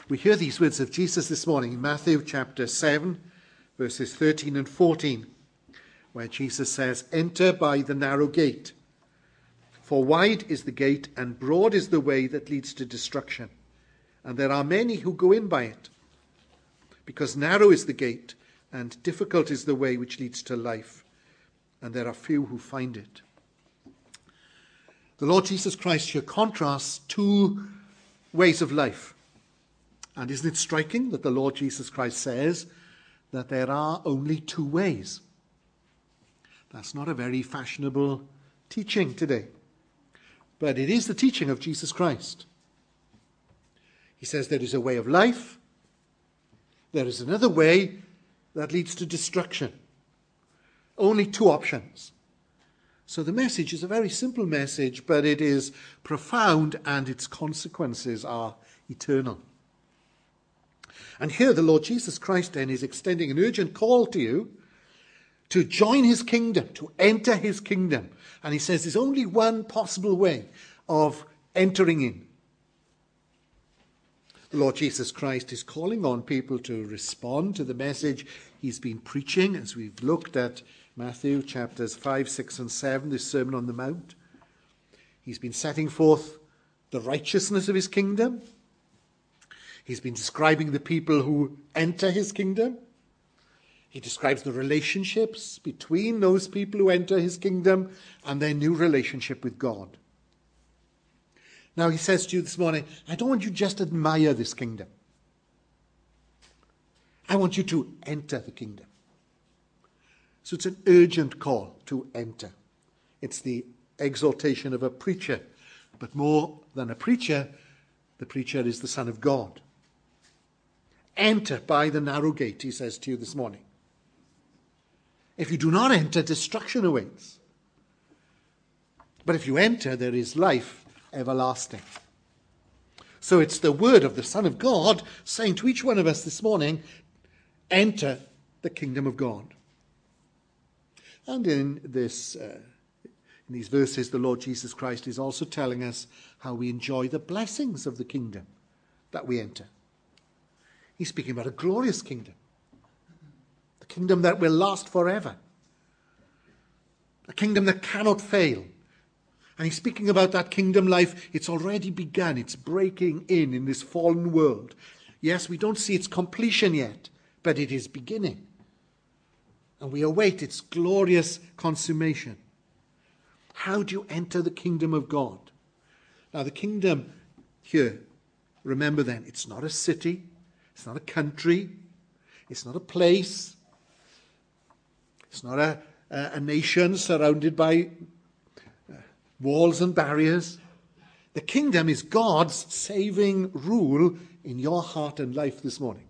We hear these words of Jesus this morning in Matthew chapter 7, verses 13 and 14, where Jesus says, "Enter by the narrow gate. For wide is the gate and broad is the way that leads to destruction, and there are many who go in by it. Because narrow is the gate and difficult is the way which leads to life, and there are few who find it." The Lord Jesus Christ here contrasts two ways of life. And isn't it striking that the Lord Jesus Christ says that there are only two ways? That's not a very fashionable teaching today, but it is the teaching of Jesus Christ. He says there is a way of life, there is another way that leads to destruction. Only two options. So the message is a very simple message, but it is profound and its consequences are eternal. And here the Lord Jesus Christ then is extending an urgent call to you to join his kingdom, to enter his kingdom. And he says there's only one possible way of entering in. The Lord Jesus Christ is calling on people to respond to the message he's been preaching as we've looked at Matthew chapters 5, 6 and 7, this Sermon on the Mount. He's been setting forth the righteousness of his kingdom. He's been describing the people who enter his kingdom. He describes the relationships between those people who enter his kingdom and their new relationship with God. Now he says to you this morning, I don't want you to just admire this kingdom. I want you to enter the kingdom. So it's an urgent call to enter. It's the exaltation of a preacher. But more than a preacher, the preacher is the Son of God. Enter by the narrow gate, he says to you this morning. If you do not enter, destruction awaits. But if you enter, there is life everlasting. So it's the word of the Son of God saying to each one of us this morning, enter the kingdom of God. And in these verses, the Lord Jesus Christ is also telling us how we enjoy the blessings of the kingdom that we enter. He's speaking about a glorious kingdom. A kingdom that will last forever. A kingdom that cannot fail. And he's speaking about that kingdom life. It's already begun. It's breaking in this fallen world. Yes, we don't see its completion yet, but it is beginning. And we await its glorious consummation. How do you enter the kingdom of God? Now the kingdom here, remember then, it's not a city. It's not a country. It's not a place. It's not a nation surrounded by walls and barriers. The kingdom is God's saving rule in your heart and life this morning.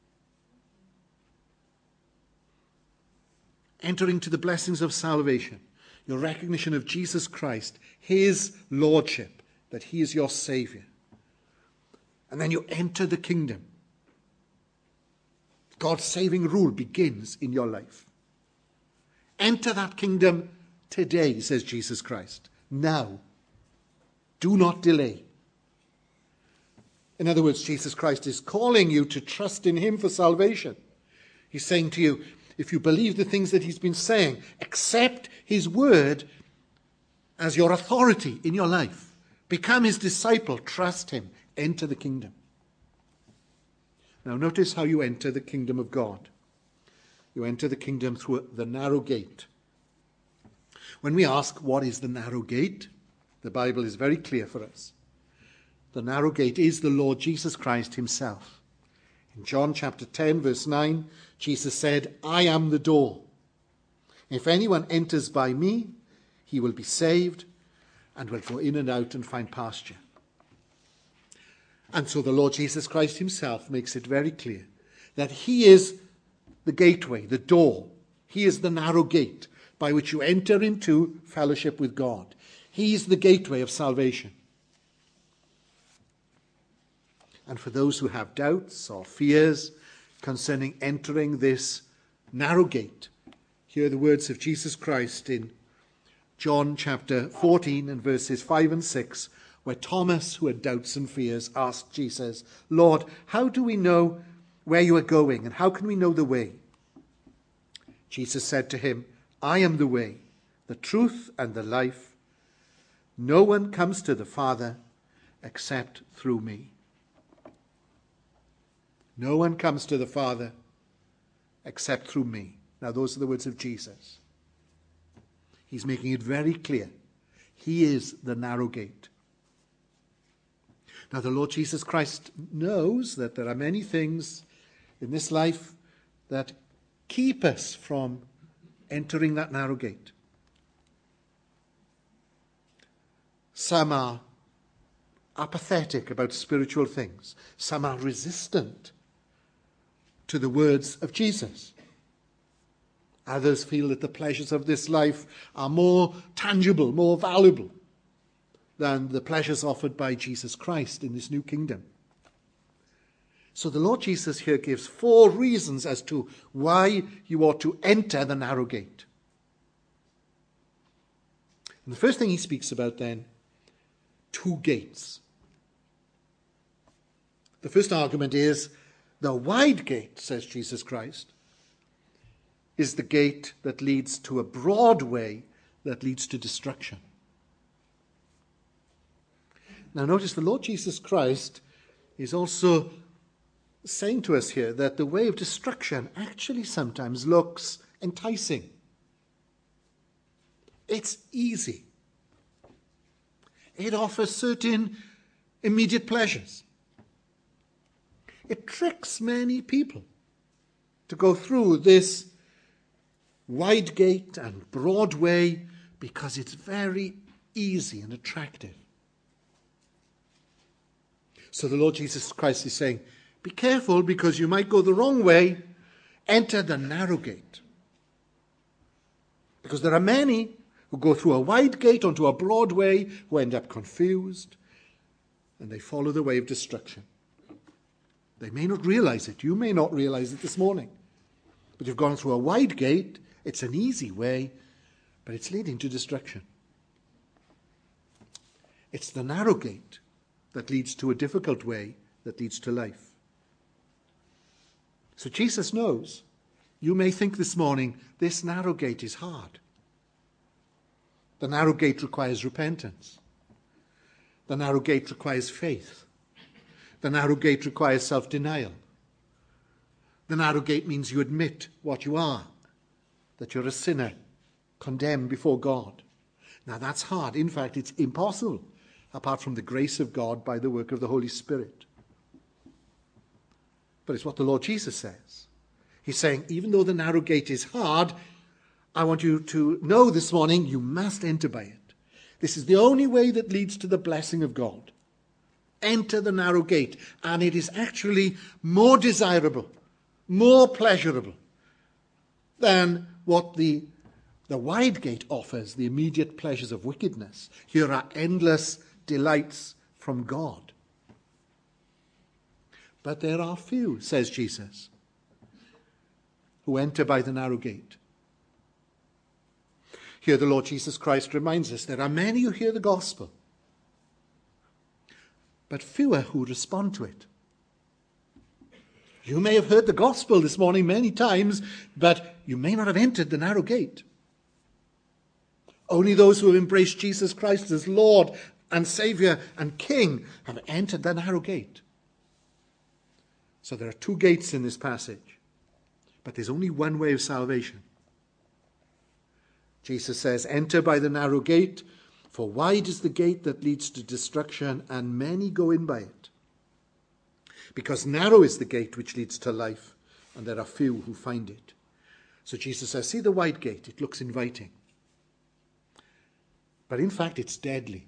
Entering to the blessings of salvation, your recognition of Jesus Christ, his lordship, that he is your Savior. And then you enter the kingdom. God's saving rule begins in your life. Enter that kingdom today, says Jesus Christ. Now. Do not delay. In other words, Jesus Christ is calling you to trust in him for salvation. He's saying to you, if you believe the things that he's been saying, accept his word as your authority in your life. Become his disciple. Trust him. Enter the kingdom. Now notice how you enter the kingdom of God. You enter the kingdom through the narrow gate. When we ask what is the narrow gate, the Bible is very clear for us. The narrow gate is the Lord Jesus Christ himself. In John chapter 10 verse 9, Jesus said, I am the door. If anyone enters by me, he will be saved and will go in and out and find pasture. And so the Lord Jesus Christ himself makes it very clear that he is the gateway, the door. He is the narrow gate by which you enter into fellowship with God. He is the gateway of salvation. And for those who have doubts or fears concerning entering this narrow gate, hear the words of Jesus Christ in John chapter 14 and verses 5 and 6, where Thomas, who had doubts and fears, asked Jesus, "Lord, how do we know where you are going, and how can we know the way?" Jesus said to him, "I am the way, the truth, and the life. No one comes to the Father except through me." No one comes to the Father except through me. Now, those are the words of Jesus. He's making it very clear. He is the narrow gate. Now, the Lord Jesus Christ knows that there are many things in this life that keep us from entering that narrow gate. Some are apathetic about spiritual things. Some are resistant to the words of Jesus. Others feel that the pleasures of this life are more tangible, more valuable than the pleasures offered by Jesus Christ in this new kingdom. So the Lord Jesus here gives 4 reasons as to why you ought to enter the narrow gate. And the first thing he speaks about then, 2 gates. The first argument is the wide gate, says Jesus Christ, is the gate that leads to a broad way that leads to destruction. Now notice the Lord Jesus Christ is also saying to us here that the way of destruction actually sometimes looks enticing. It's easy. It offers certain immediate pleasures. It tricks many people to go through this wide gate and broad way because it's very easy and attractive. So the Lord Jesus Christ is saying, be careful because you might go the wrong way. Enter the narrow gate. Because there are many who go through a wide gate onto a broad way who end up confused and they follow the way of destruction. They may not realize it. You may not realize it this morning. But you've gone through a wide gate. It's an easy way, but it's leading to destruction. It's the narrow gate that leads to a difficult way that leads to life. So Jesus knows. You may think this morning, this narrow gate is hard. The narrow gate requires repentance. The narrow gate requires faith. The narrow gate requires self-denial. The narrow gate means you admit what you are, that you're a sinner, condemned before God. Now that's hard. In fact, it's impossible apart from the grace of God by the work of the Holy Spirit. But it's what the Lord Jesus says. He's saying, even though the narrow gate is hard, I want you to know this morning you must enter by it. This is the only way that leads to the blessing of God. Enter the narrow gate, and it is actually more desirable, more pleasurable than what the wide gate offers, the immediate pleasures of wickedness. Here are endless delights from God. But there are few, says Jesus, who enter by the narrow gate. Here the Lord Jesus Christ reminds us there are many who hear the gospel, but fewer who respond to it. You may have heard the gospel this morning many times, but you may not have entered the narrow gate. Only those who have embraced Jesus Christ as Lord and Saviour and King have entered the narrow gate. So there are 2 gates in this passage, but there's only one way of salvation. Jesus says, enter by the narrow gate, for wide is the gate that leads to destruction, and many go in by it. Because narrow is the gate which leads to life, and there are few who find it. So Jesus says, see the wide gate, it looks inviting. But in fact, it's deadly.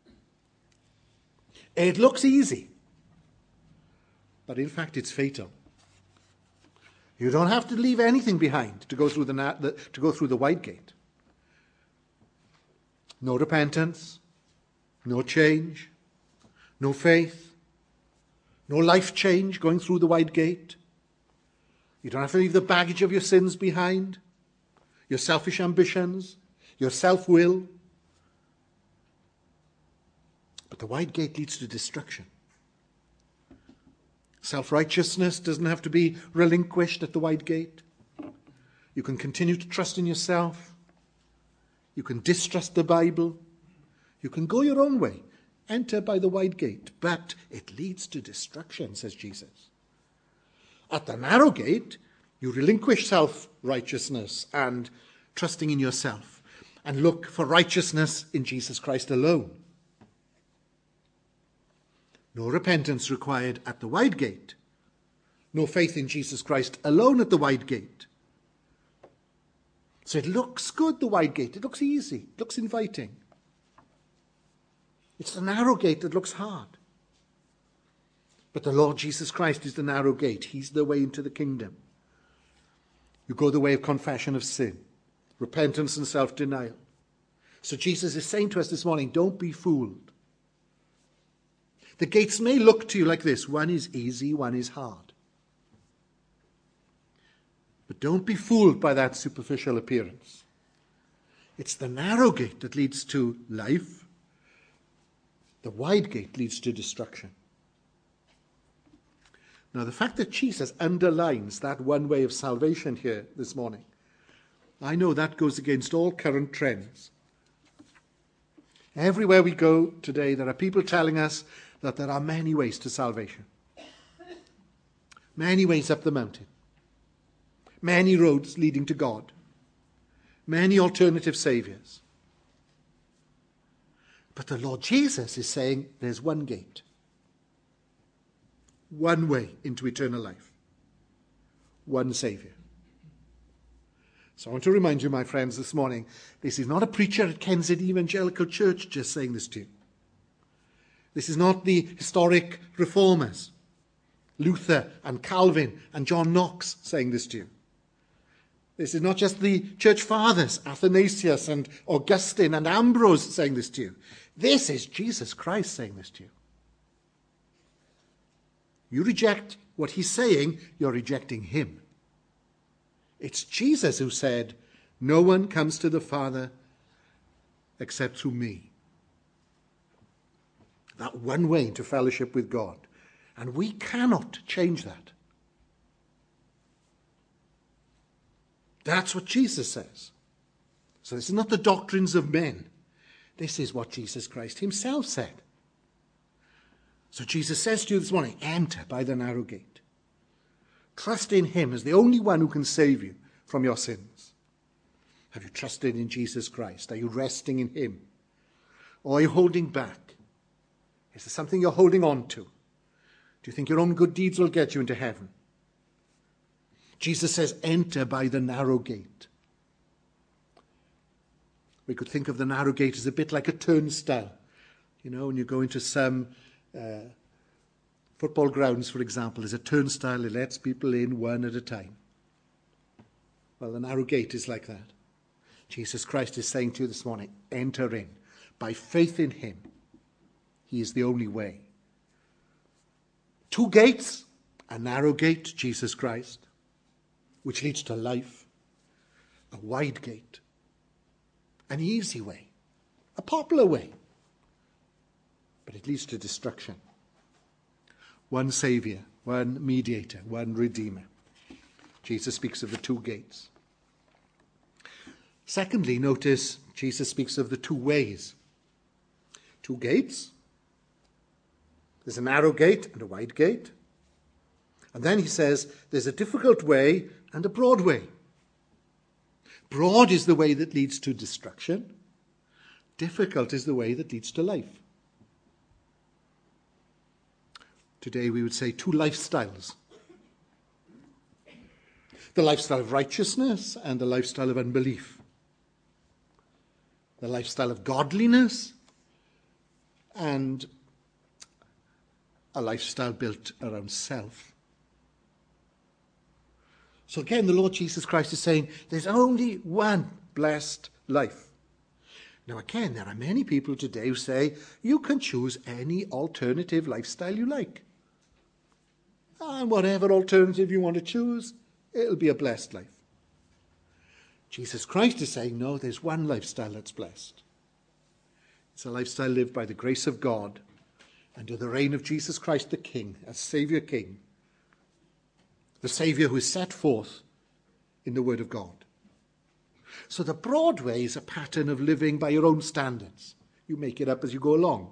It looks easy, but in fact, it's fatal. You don't have to leave anything behind to go through the wide gate. No repentance, no change, no faith, no life change going through the wide gate. You don't have to leave the baggage of your sins behind, your selfish ambitions, your self-will. But the wide gate leads to destruction. Self-righteousness doesn't have to be relinquished at the wide gate. You can continue to trust in yourself. You can distrust the Bible. You can go your own way. Enter by the wide gate. But it leads to destruction, says Jesus. At the narrow gate, you relinquish self-righteousness and trusting in yourself and look for righteousness in Jesus Christ alone. No repentance required at the wide gate. No faith in Jesus Christ alone at the wide gate. So it looks good, the wide gate. It looks easy. It looks inviting. It's the narrow gate that looks hard. But the Lord Jesus Christ is the narrow gate. He's the way into the kingdom. You go the way of confession of sin, repentance and self-denial. So Jesus is saying to us this morning, don't be fooled. The gates may look to you like this. One is easy, one is hard. But don't be fooled by that superficial appearance. It's the narrow gate that leads to life. The wide gate leads to destruction. Now, the fact that Jesus underlines that one way of salvation here this morning, I know that goes against all current trends. Everywhere we go today, there are people telling us that there are many ways to salvation. Many ways up the mountain. Many roads leading to God. Many alternative saviors. But the Lord Jesus is saying there's one gate. One way into eternal life. One Savior. So I want to remind you, my friends, this morning, this is not a preacher at Kensett Evangelical Church just saying this to you. This is not the historic reformers, Luther and Calvin and John Knox saying this to you. This is not just the church fathers, Athanasius and Augustine and Ambrose saying this to you. This is Jesus Christ saying this to you. You reject what he's saying, you're rejecting him. It's Jesus who said, no one comes to the Father except through me. That one way into fellowship with God. And we cannot change that. That's what Jesus says. So this is not the doctrines of men. This is what Jesus Christ himself said. So Jesus says to you this morning, enter by the narrow gate. Trust in him as the only one who can save you from your sins. Have you trusted in Jesus Christ? Are you resting in him? Or are you holding back? Is there something you're holding on to? Do you think your own good deeds will get you into heaven? Jesus says, enter by the narrow gate. We could think of the narrow gate as a bit like a turnstile. You know, when you go into some football grounds, for example, there's a turnstile that lets people in one at a time. Well, the narrow gate is like that. Jesus Christ is saying to you this morning, enter in. By faith in him, he is the only way. Two gates, a narrow gate, Jesus Christ, which leads to life. A wide gate, an easy way, a popular way. But it leads to destruction. One Savior, one mediator, one Redeemer. Jesus speaks of the two gates. Secondly, notice Jesus speaks of the two ways. Two gates. There's a narrow gate and a wide gate. And then he says there's a difficult way and a broad way. Broad is the way that leads to destruction. Difficult is the way that leads to life. Today we would say two lifestyles. The lifestyle of righteousness and the lifestyle of unbelief. The lifestyle of godliness and a lifestyle built around self. So again, the Lord Jesus Christ is saying there's only one blessed life. Now again, there are many people today who say you can choose any alternative lifestyle you like. And whatever alternative you want to choose, it'll be a blessed life. Jesus Christ is saying, no, there's one lifestyle that's blessed. It's a lifestyle lived by the grace of God under the reign of Jesus Christ the King, as Saviour King, the Saviour who is set forth in the Word of God. So the broad way is a pattern of living by your own standards. You make it up as you go along.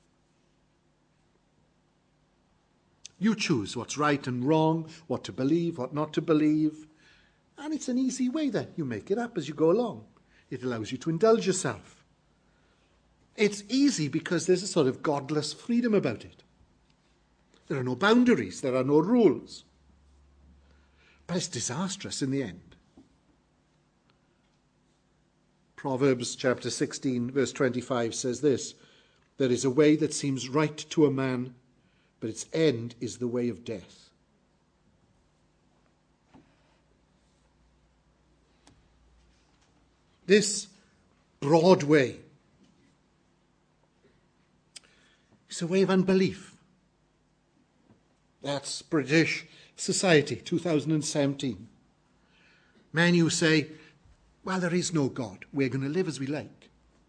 You choose what's right and wrong, what to believe, what not to believe. And it's an easy way then. You make it up as you go along. It allows you to indulge yourself. It's easy because there's a sort of godless freedom about it. There are no boundaries, there are no rules. But it's disastrous in the end. Proverbs chapter 16, verse 25 says this: "There is a way that seems right to a man, but its end is the way of death." This broad way is a way of unbelief. That's British society, 2017. Men who say, well, there is no God. We're going to live as we like.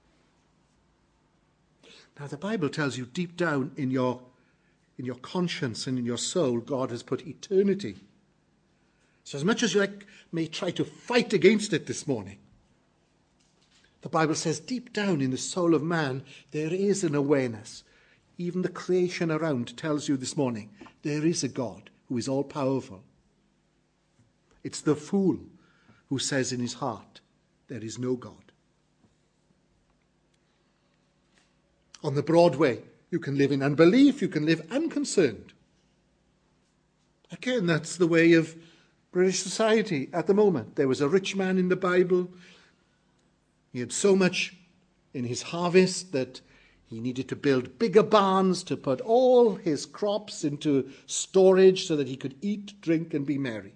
Now, the Bible tells you deep down in your conscience and in your soul, God has put eternity. So as much as you may try to fight against it this morning, the Bible says deep down in the soul of man, there is an awareness. Even the creation around tells you this morning, there is a God who is all-powerful. It's the fool who says in his heart, there is no God. On the broad way, you can live in unbelief, you can live unconcerned. Again, that's the way of British society at the moment. There was a rich man in the Bible. He had so much in his harvest that he needed to build bigger barns to put all his crops into storage so that he could eat, drink, and be merry.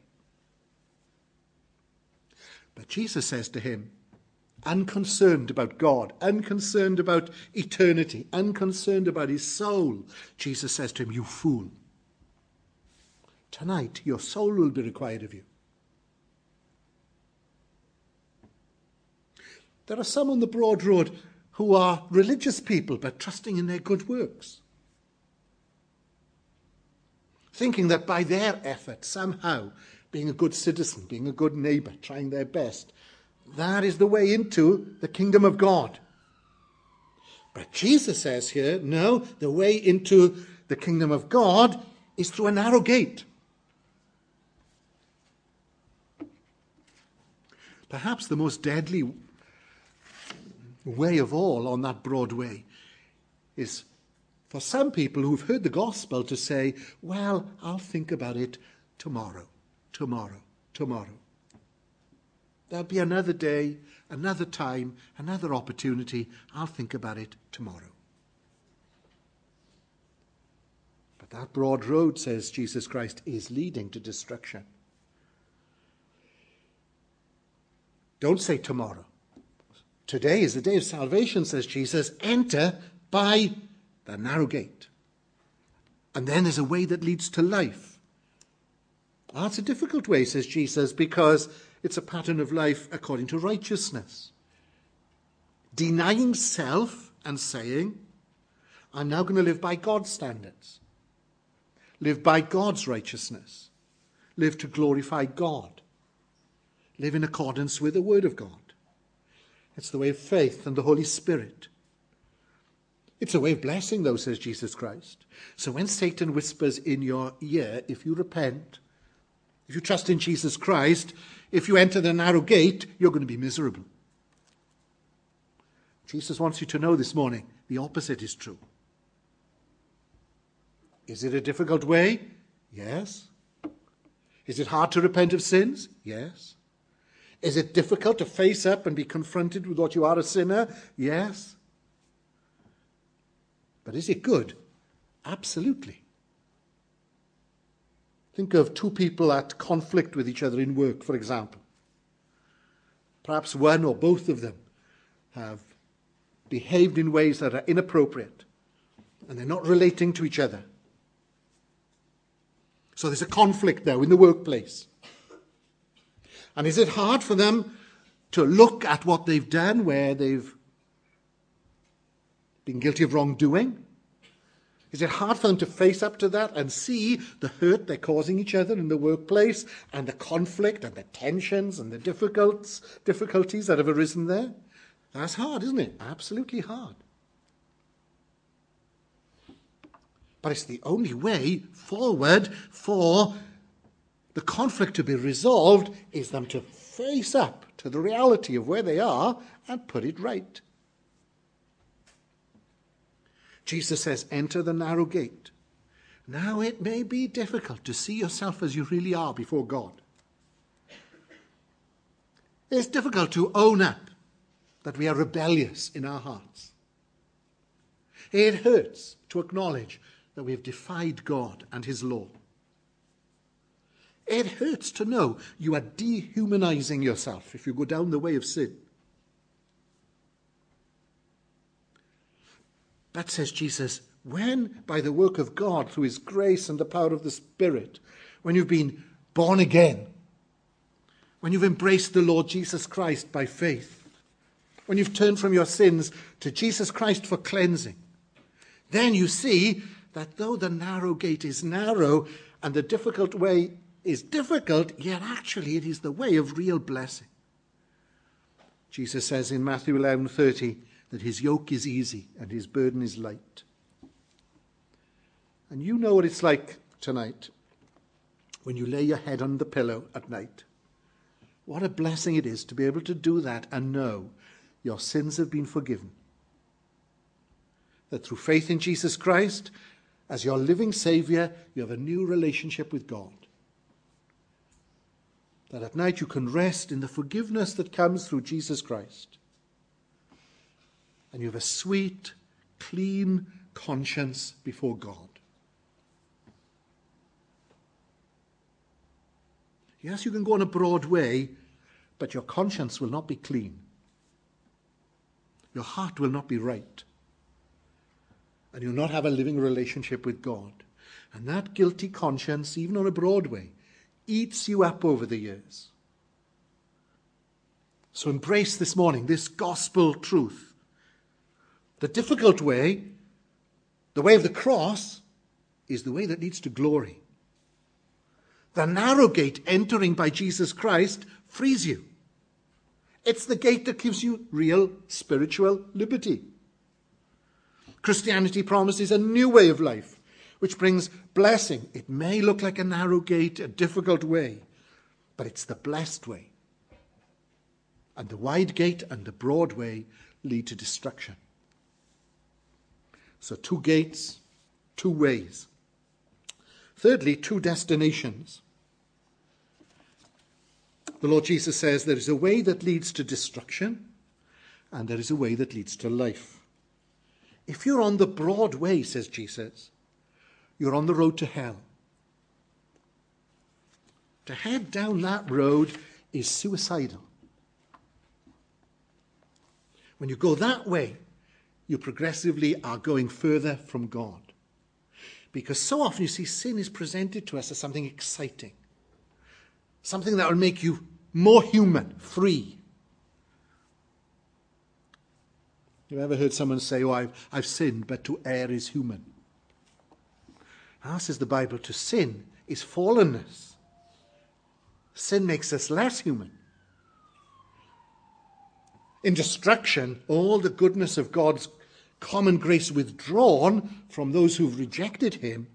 But Jesus says to him, unconcerned about God, unconcerned about eternity, unconcerned about his soul, Jesus says to him, you fool. Tonight, your soul will be required of you. There are some on the broad road who are religious people, but trusting in their good works. Thinking that by their effort, somehow, being a good citizen, being a good neighbour, trying their best, that is the way into the kingdom of God. But Jesus says here, no, the way into the kingdom of God is through a narrow gate. Perhaps the most deadly way of all on that broad way is for some people who've heard the gospel to say, well, I'll think about it tomorrow. There'll be another day, another time, another opportunity. I'll think about it tomorrow. But that broad road, says Jesus Christ, is leading to destruction. Don't say tomorrow. Today is the day of salvation, says Jesus. Enter by the narrow gate. And then there's a way that leads to life. That's a difficult way, says Jesus, because it's a pattern of life according to righteousness. Denying self and saying, I'm now going to live by God's standards. Live by God's righteousness. Live to glorify God. Live in accordance with the Word of God. It's the way of faith and the Holy Spirit. It's a way of blessing, though, says Jesus Christ. So when Satan whispers in your ear, if you repent, if you trust in Jesus Christ, if you enter the narrow gate, you're going to be miserable. Jesus wants you to know this morning, the opposite is true. Is it a difficult way? Yes. Is it hard to repent of sins? Yes. Is it difficult to face up and be confronted with what you are a sinner? Yes. But is it good? Absolutely. Think of two people at conflict with each other in work, for example. Perhaps one or both of them have behaved in ways that are inappropriate, and they're not relating to each other. So there's a conflict now in the workplace. And is it hard for them to look at what they've done, where they've being guilty of wrongdoing? Is it hard for them to face up to that and see the hurt they're causing each other in the workplace and the conflict and the tensions and the difficulties that have arisen there? That's hard, isn't it? Absolutely hard. But it's the only way forward for the conflict to be resolved is them to face up to the reality of where they are and put it right. Jesus says, enter the narrow gate. Now it may be difficult to see yourself as you really are before God. It's difficult to own up that we are rebellious in our hearts. It hurts to acknowledge that we have defied God and his law. It hurts to know you are dehumanizing yourself if you go down the way of sin. But, says Jesus, when by the work of God, through his grace and the power of the Spirit, when you've been born again, when you've embraced the Lord Jesus Christ by faith, when you've turned from your sins to Jesus Christ for cleansing, then you see that though the narrow gate is narrow and the difficult way is difficult, yet actually it is the way of real blessing. Jesus says in Matthew 11:30 that his yoke is easy and his burden is light. And you know what it's like tonight when you lay your head on the pillow at night. What a blessing it is to be able to do that and know your sins have been forgiven. That through faith in Jesus Christ, as your living Saviour, you have a new relationship with God. That at night you can rest in the forgiveness that comes through Jesus Christ. And you have a sweet, clean conscience before God. Yes, you can go on a broad way, but your conscience will not be clean. Your heart will not be right. And you'll not have a living relationship with God. And that guilty conscience, even on a broad way, eats you up over the years. So embrace this morning this gospel truth. The difficult way, the way of the cross, is the way that leads to glory. The narrow gate entering by Jesus Christ frees you. It's the gate that gives you real spiritual liberty. Christianity promises a new way of life, which brings blessing. It may look like a narrow gate, a difficult way, but it's the blessed way. And the wide gate and the broad way lead to destruction. So 2 gates, 2 ways. Thirdly, 2 destinations. The Lord Jesus says there is a way that leads to destruction and there is a way that leads to life. If you're on the broad way, says Jesus, you're on the road to hell. To head down that road is suicidal. When you go that way, you progressively are going further from God. Because so often you see sin is presented to us as something exciting. Something that will make you more human, free. You ever heard someone say, oh, I've sinned, but to err is human? Now, says the Bible, to sin is fallenness. Sin makes us less human. In destruction, all the goodness of God's common grace withdrawn from those who've rejected him.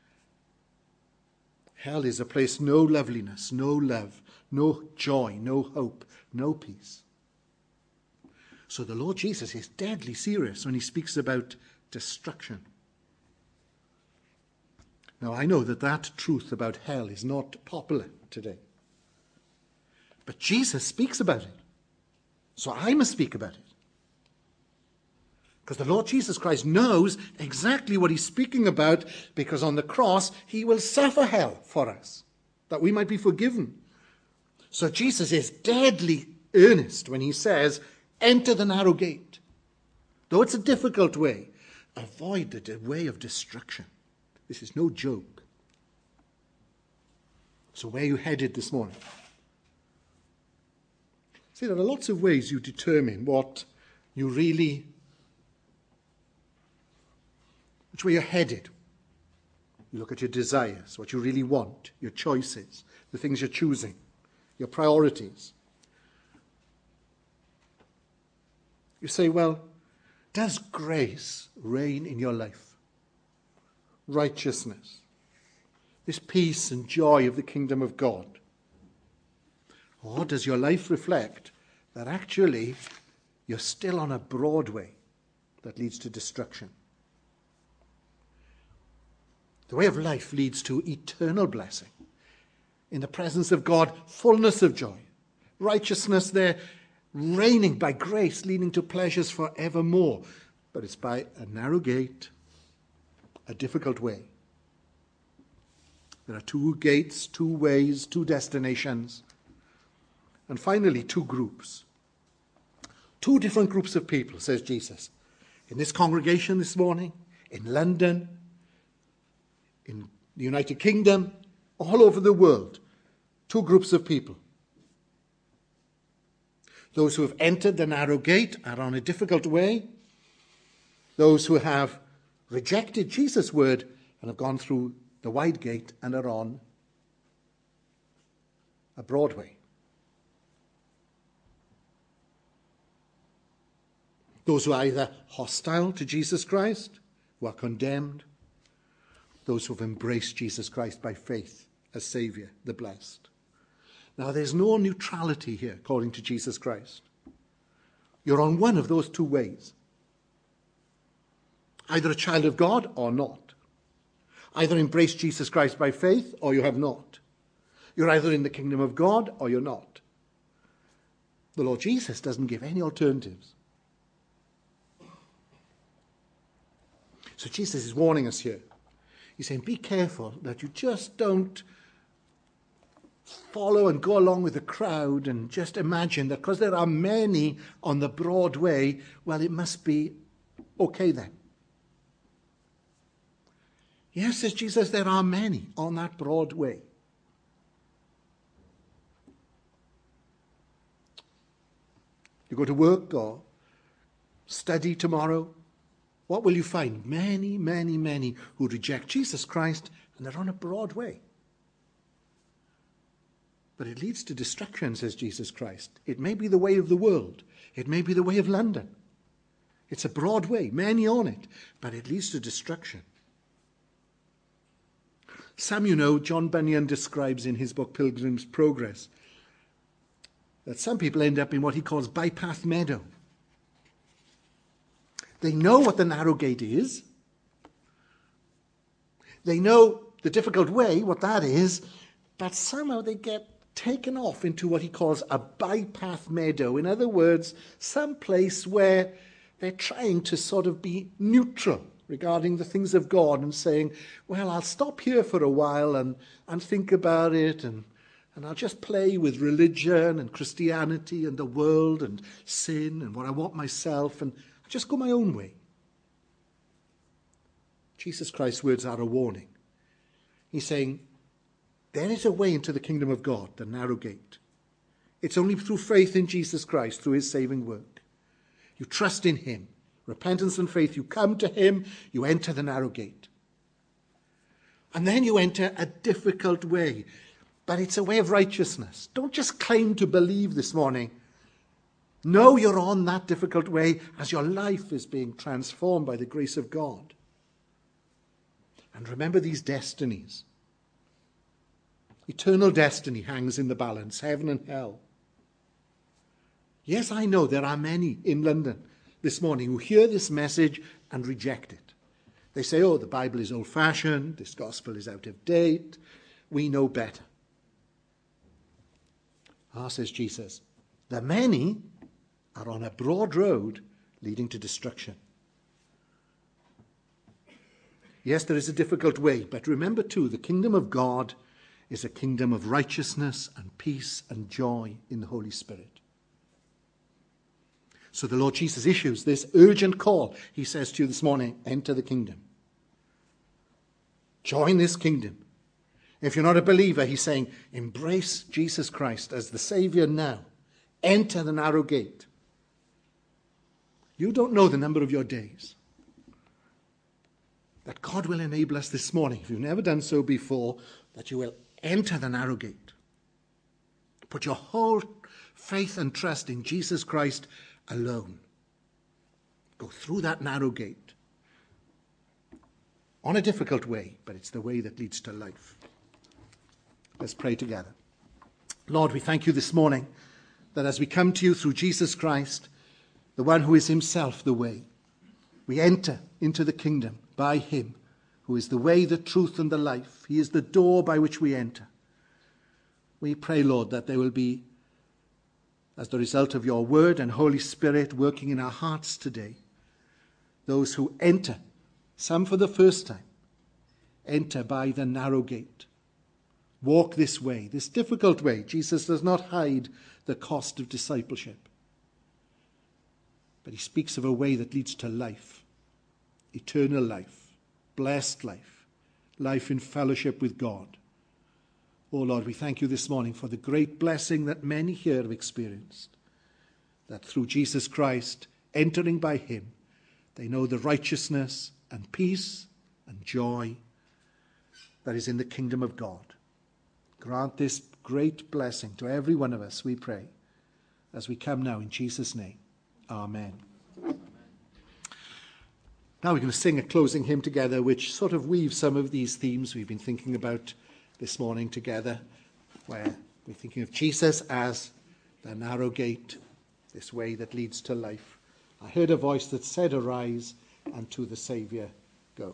Hell is a place no loveliness, no love, no joy, no hope, no peace. So the Lord Jesus is deadly serious when he speaks about destruction. Now I know that truth about hell is not popular today. But Jesus speaks about it. So I must speak about it. Because the Lord Jesus Christ knows exactly what he's speaking about, because on the cross he will suffer hell for us, that we might be forgiven. So Jesus is deadly earnest when he says, enter the narrow gate. Though it's a difficult way, avoid the way of destruction. This is no joke. So where are you headed this morning? See, there are lots of ways you determine what you really which way you're headed. You look at your desires, what you really want, your choices, the things you're choosing, your priorities. You say, well, does grace reign in your life? Righteousness, this peace and joy of the kingdom of God? Or does your life reflect that actually you're still on a broad way that leads to destruction? The way of life leads to eternal blessing. In the presence of God, fullness of joy. Righteousness there, reigning by grace, leading to pleasures forevermore. But it's by a narrow gate, a difficult way. There are two gates, two ways, two destinations. And finally, two groups. Two different groups of people, says Jesus. In this congregation this morning, in London, in the United Kingdom, all over the world, two groups of people. Those who have entered the narrow gate are on a difficult way. Those who have rejected Jesus' word and have gone through the wide gate and are on a broad way. Those who are either hostile to Jesus Christ, who are condemned. Those who have embraced Jesus Christ by faith as Saviour, the blessed. Now, there's no neutrality here, according to Jesus Christ. You're on one of those two ways. Either a child of God or not. Either embrace Jesus Christ by faith or you have not. You're either in the kingdom of God or you're not. The Lord Jesus doesn't give any alternatives. So Jesus is warning us here. He's saying, be careful that you just don't follow and go along with the crowd and just imagine that because there are many on the broad way, well, it must be okay then. Yes, says Jesus, there are many on that broad way. You go to work or study tomorrow, what will you find? Many, many, many who reject Jesus Christ, and they're on a broad way. But it leads to destruction, says Jesus Christ. It may be the way of the world. It may be the way of London. It's a broad way, many on it, but it leads to destruction. Some, you know, John Bunyan describes in his book Pilgrim's Progress, that some people end up in what he calls bypath meadow. They know what the narrow gate is. They know the difficult way, what that is, but somehow they get taken off into what he calls a bypath meadow. In other words, some place where they're trying to sort of be neutral regarding the things of God and saying, well, I'll stop here for a while and think about it and I'll just play with religion and Christianity and the world and sin and what I want myself and just go my own way. Jesus Christ's words are a warning. He's saying, there is a way into the kingdom of God, the narrow gate. It's only through faith in Jesus Christ, through his saving work. You trust in him. Repentance and faith, you come to him, you enter the narrow gate. And then you enter a difficult way, but it's a way of righteousness. Don't just claim to believe this morning. Know you're on that difficult way as your life is being transformed by the grace of God. And remember these destinies. Eternal destiny hangs in the balance, heaven and hell. Yes, I know there are many in London this morning who hear this message and reject it. They say, oh, the Bible is old-fashioned, this gospel is out of date, we know better. Says Jesus, the many are on a broad road leading to destruction. Yes, there is a difficult way, but remember too, the kingdom of God is a kingdom of righteousness and peace and joy in the Holy Spirit. So the Lord Jesus issues this urgent call. He says to you this morning, enter the kingdom. Join this kingdom. If you're not a believer, he's saying, embrace Jesus Christ as the Savior now. Enter the narrow gate. You don't know the number of your days. that God will enable us this morning, if you've never done so before, that you will enter the narrow gate. Put your whole faith and trust in Jesus Christ alone. Go through that narrow gate on a difficult way, but it's the way that leads to life. Let's pray together. Lord, we thank you this morning that as we come to you through Jesus Christ, the one who is himself the way, we enter into the kingdom by him, who is the way, the truth, and the life. He is the door by which we enter. We pray, Lord, that there will be, as the result of your word and Holy Spirit working in our hearts today, those who enter, some for the first time, enter by the narrow gate. Walk this way, this difficult way. Jesus does not hide the cost of discipleship, but he speaks of a way that leads to life, eternal life, blessed life, life in fellowship with God. Oh Lord, we thank you this morning for the great blessing that many here have experienced, that through Jesus Christ, entering by him, they know the righteousness and peace and joy that is in the kingdom of God. Grant this great blessing to every one of us, we pray, as we come now in Jesus' name. Amen. Now we're going to sing a closing hymn together, which sort of weaves some of these themes we've been thinking about this morning together, where we're thinking of Jesus as the narrow gate, this way that leads to life. I heard a voice that said, "Arise, and to the Saviour go."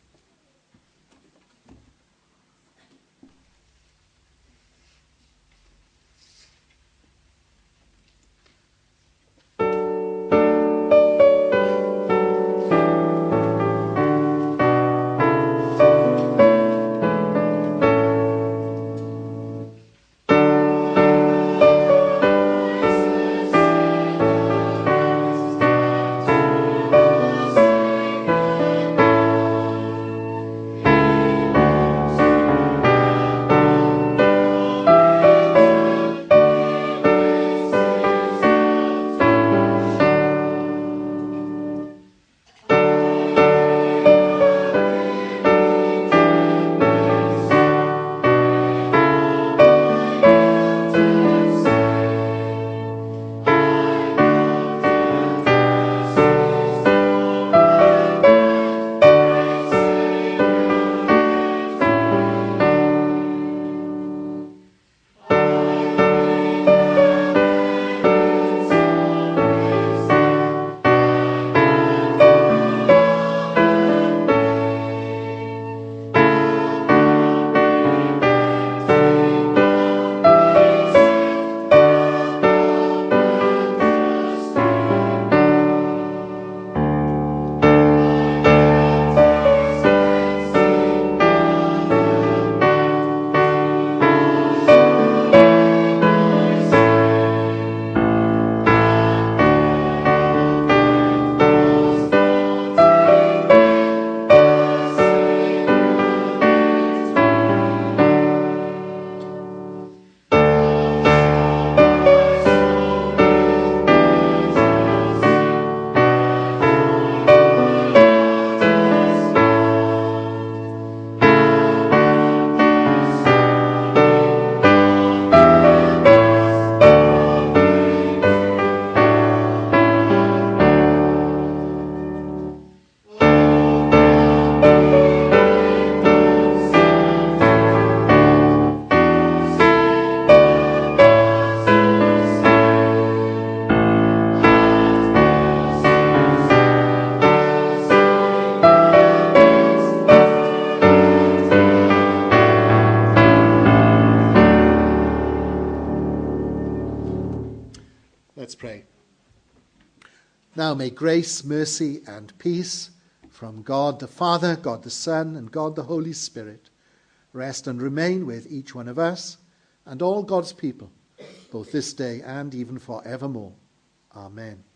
Let's pray. Now may grace, mercy, and peace from God the Father, God the Son, and God the Holy Spirit rest and remain with each one of us and all God's people, both this day and even forevermore. Amen.